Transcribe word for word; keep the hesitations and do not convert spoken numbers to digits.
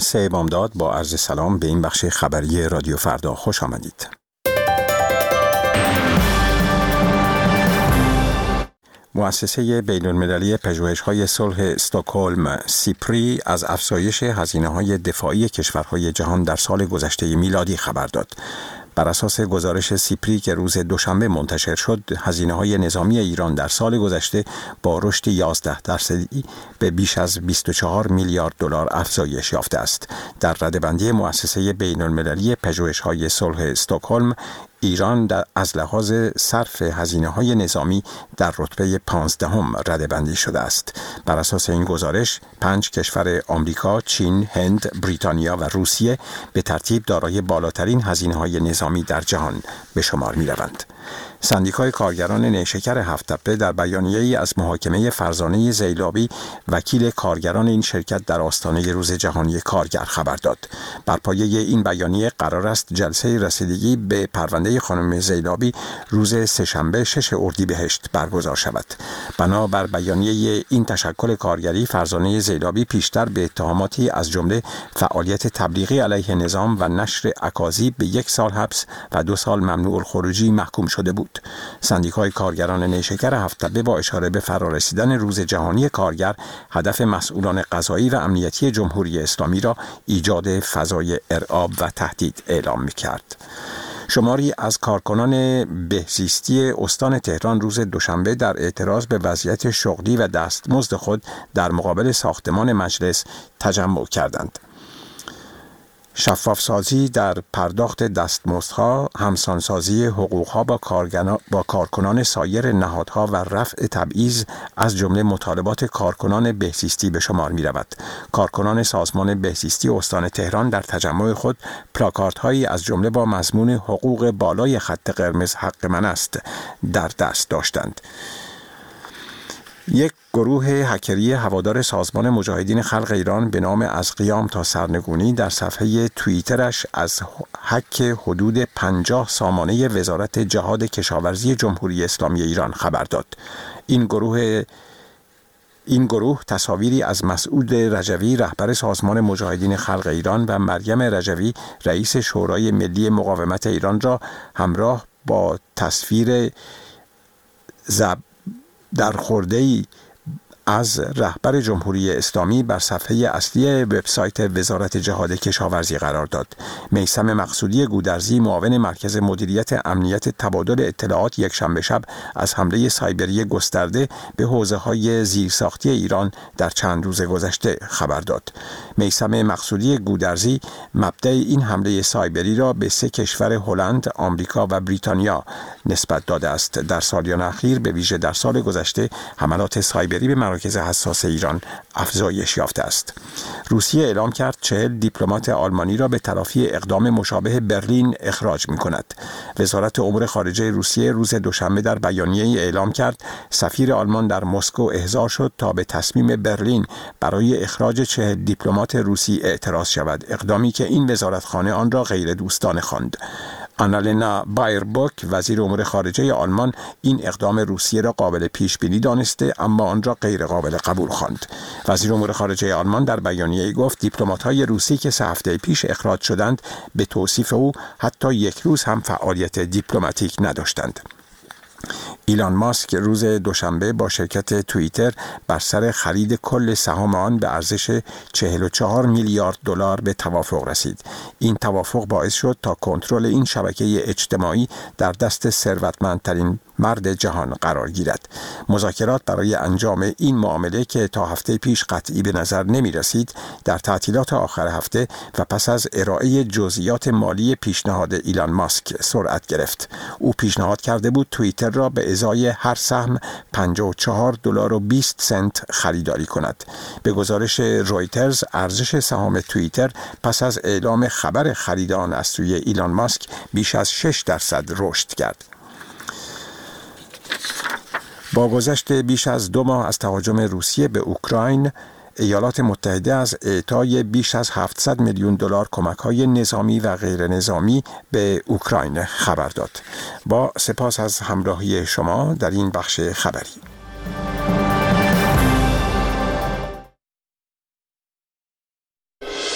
سه بامداد با عرض سلام به این بخش خبری رادیو فردا خوش آمدید. مؤسسه بین‌المللی پژوهش‌های صلح استکهلم سیپری از افزایش هزینه‌های دفاعی کشورهای جهان در سال گذشته میلادی خبر داد. بر اساس گزارش سیپری که روز دوشنبه منتشر شد، هزینه‌های نظامی ایران در سال گذشته با رشد یازده درصدی به بیش از بیست و چهار میلیارد دلار افزایش یافته است. در رده‌بندی مؤسسه بین‌المللی پژوهش‌های صلح استکهلم، ایران در از لحاظ صرف هزینه‌های نظامی در رتبه پانزدهم رده‌بندی شده است. بر اساس این گزارش، پنج کشور آمریکا، چین، هند، بریتانیا و روسیه به ترتیب دارای بالاترین هزینه‌های نظامی در جهان به شمار می‌روند. سندیکای کارگران نیشکر هفت‌تپه در بیانیه‌ای از محاکمه فرزانه زیلابی، وکیل کارگران این شرکت در آستانه روز جهانی کارگر خبر داد. بر پایه این بیانیه قرار است جلسه رسیدگی به پرونده خانم زیلابی روز سه‌شنبه شش اردیبهشت برگزار شود. بنابر بیانیه این تشکل کارگری، فرزانه زیلابی پیشتر به اتهاماتی از جمله فعالیت تبلیغی علیه نظام و نشر اکاذیب به یک سال حبس و دو سال ممنوع الخروجی محکوم شده بود. سندیکای کارگران نیشکر هفت‌تپه با اشاره به فرارسیدن روز جهانی کارگر، هدف مسئولان قضایی و امنیتی جمهوری اسلامی را ایجاد فضای ارعاب و تهدید اعلام می‌کرد. شماری از کارکنان بهزیستی استان تهران روز دوشنبه در اعتراض به وضعیت شغلی و دستمزد خود در مقابل ساختمان مجلس تجمع کردند. شفاف سازی در پرداخت دستمزدها، همسانسازی حقوقها با با کارکنان سایر نهادها و رفع تبعیض از جمله مطالبات کارکنان بهزیستی به شمار می رود. کارکنان سازمان بهزیستی استان تهران در تجمع خود پلاکاردهایی از جمله با مضمون حقوق بالای خط قرمز حق من است در دست داشتند. یک گروه هکری هوادار سازمان مجاهدین خلق ایران به نام از قیام تا سرنگونی در صفحه توییترش از هک حدود پنجاه سامانه وزارت جهاد کشاورزی جمهوری اسلامی ایران خبر داد. این گروه این گروه تصاویری از مسعود رجوی، رهبر سازمان مجاهدین خلق ایران، و مریم رجوی، رئیس شورای ملی مقاومت ایران را همراه با تصویر زب در خورده‌ای از رهبر جمهوری اسلامی بر صفحه اصلی وبسایت وزارت جهاد کشاورزی قرار داد. میثم مقصودی گودرزی، معاون مرکز مدیریت امنیت تبادل اطلاعات، یک شنبه شب از حمله سایبری گسترده به حوزه‌های زیرساختی ایران در چند روز گذشته خبر داد. میثم مقصودی گودرزی مبدأ این حمله سایبری را به سه کشور هلند، آمریکا و بریتانیا نسبت داده است. در سالیان اخیر، به ویژه در سال گذشته، حملات سایبری به مراکز حساس ایران افزایش یافته است. روسیه اعلام کرد چهل دیپلمات آلمانی را به تلافی اقدام مشابه برلین اخراج می‌کند. وزارت امور خارجه روسیه روز دوشنبه در بیانیه‌ای اعلام کرد سفیر آلمان در مسکو احضار شد تا به تصمیم برلین برای اخراج چهل دیپلمات روسی اعتراض شود، اقدامی که این وزارتخانه آن را غیر دوستانه خواند. آنالینا بایربوک، وزیر امور خارجه آلمان، این اقدام روسیه را قابل پیش بینی دانسته اما آن را غیر قابل قبول خواند. وزیر امور خارجه آلمان در بیانیه‌ای گفت دیپلمات‌های روسی که سه هفته پیش اخراج شدند به توصیف او حتی یک روز هم فعالیت دیپلماتیک نداشتند. ایلان ماسک روز دوشنبه با شرکت توییتر بر سر خرید کل سهام آن به ارزش چهل و چهار میلیارد دلار به توافق رسید. این توافق باعث شد تا کنترل این شبکه اجتماعی در دست ثروتمندترین مرد جهان قرار گیرد. مذاکرات برای انجام این معامله که تا هفته پیش قطعی به نظر نمی رسید، در تعطیلات آخر هفته و پس از ارائه جزئیات مالی پیشنهاد ایلان ماسک سرعت گرفت. او پیشنهاد کرده بود توییتر را به ازای هر سهم پنجاه و چهار دلار و بیست سنت خریداری کند. به گزارش رویترز، ارزش سهام توییتر پس از اعلام خبر خرید آن از سوی ایلان ماسک بیش از شش درصد رشد کرد. با گذشت بیش از دو ماه از تهاجم روسیه به اوکراین، ایالات متحده از اعطای بیش از هفتصد میلیون دلار کمک‌های نظامی و غیر نظامی به اوکراین خبر داد. با سپاس از همراهی شما در این بخش خبری.